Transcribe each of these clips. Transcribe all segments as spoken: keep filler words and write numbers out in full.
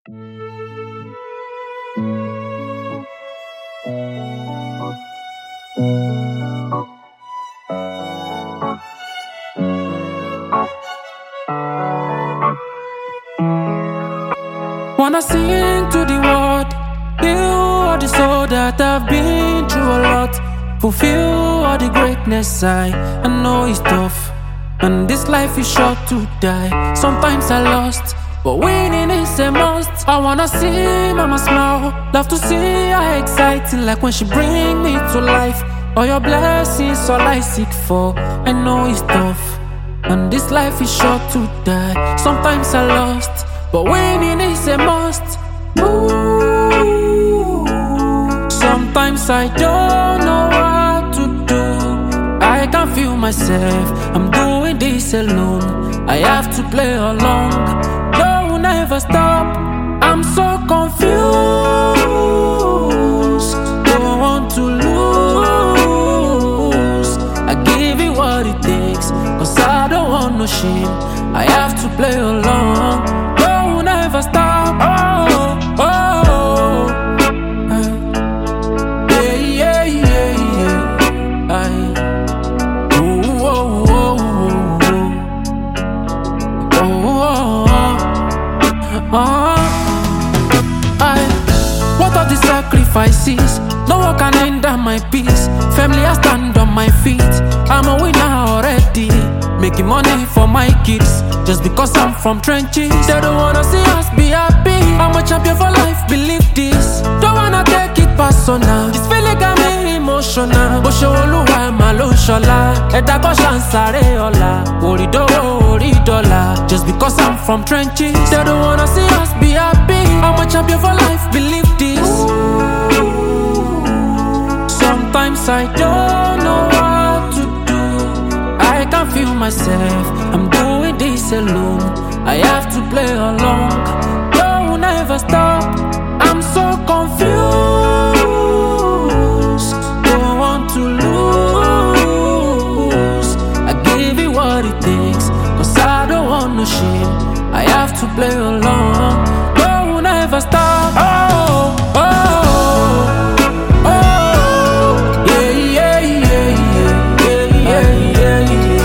Wanna sing to the world, heal all the soul that I've been through a lot. Fulfill all the greatness I, I know it's tough, and this life is short to die. Sometimes I lost, but winning is a must. I wanna see mama smile, love to see her exciting, like when she bring me to life. All your blessings, all I seek for. I know it's tough, and this life is short to die. Sometimes I lost, but winning is a must. Ooh. Sometimes I don't know what to do. I can't feel myself, I'm doing this alone. I have to play along, don't never stop. I'm so confused, don't want to lose. I give it what it takes, cause I don't want no shame. I have to play along, don't never stop. Oh, oh, oh. Yeah, yeah, yeah, yeah. Aye. Oh, oh, oh, oh, oh, oh, oh. Aye. What are the sacrifices? No one can hinder my peace. Family, I stand on my feet. I'm a winner already, making money for my kids. Just because I'm from trenches, they don't wanna see us be happy. I'm a champion for life, believe this. Don't wanna take it personal, this feeling got me emotional. Oṣooluwa ma lo ń ṣọlá, ẹ̀dá kan ṣà ń sáré ọ̀la. Orí dọ́wọ́, orí dọ́là. Just because I'm from trenches, they don't wanna see us be happy. I'm a champion for life, believe this. Sometimes I don't know what to do. I can't feel myself, I'm doing this alone. I have to play along, don't never stop. I'm so confused, don't want to lose. I give it what it takes, cause I don't want no shame. I have to play along, don't never stop. Oh, oh, oh, yeah, yeah, yeah, yeah, yeah, yeah, yeah.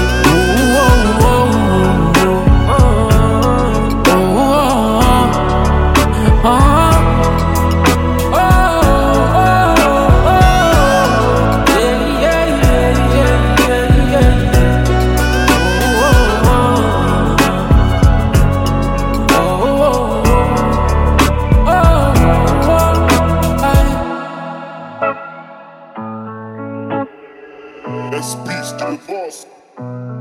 That's peace to the boss.